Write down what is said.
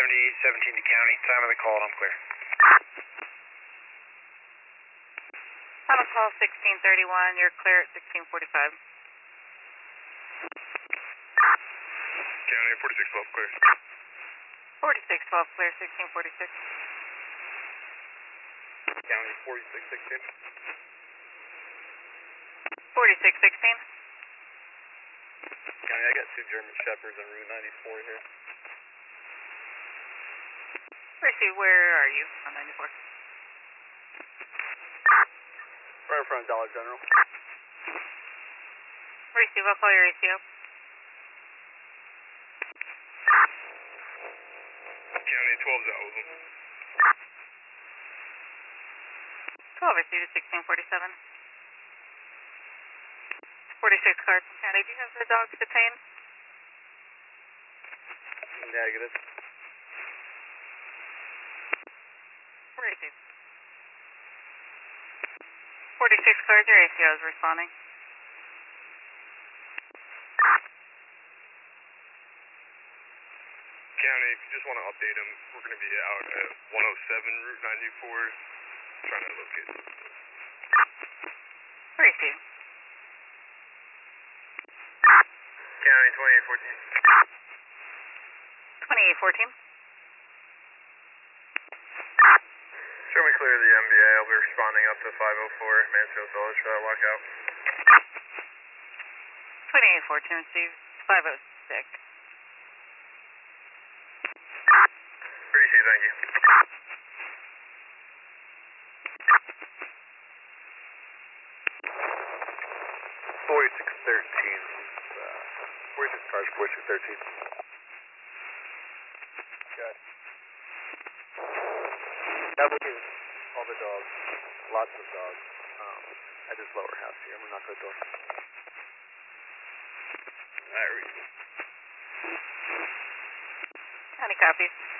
7817 to county. Time of the call and I'm clear. Time of call 1631. You're clear at 1645. County 4612 clear. 4612 clear, 1646. County 4616. 4616. County, I got 2 German Shepherds on Route 94 here. Percy, where are you on 94? Right in front of Dollar General. Percy, we'll call your ACO. County 12's out with them. 12 is due to 1647. 46 Carson County. Do you have the dogs detained? Negative. Where is he? 46 cards, your ACO is responding. County, if you just want to update him, we're going to be out at 107 Route 94 trying to locate him. Where is he? County 2814. 2814. Show me clear of the MBA. I'll be responding up to 504 Mansfield Village for that walkout. 2814 received 506. Appreciate it, thank you. 4613. 46 cars, 4613. Good. That would be all the dogs, lots of dogs, at this lower house here. I'm going to knock on the door. Alright, Any copies?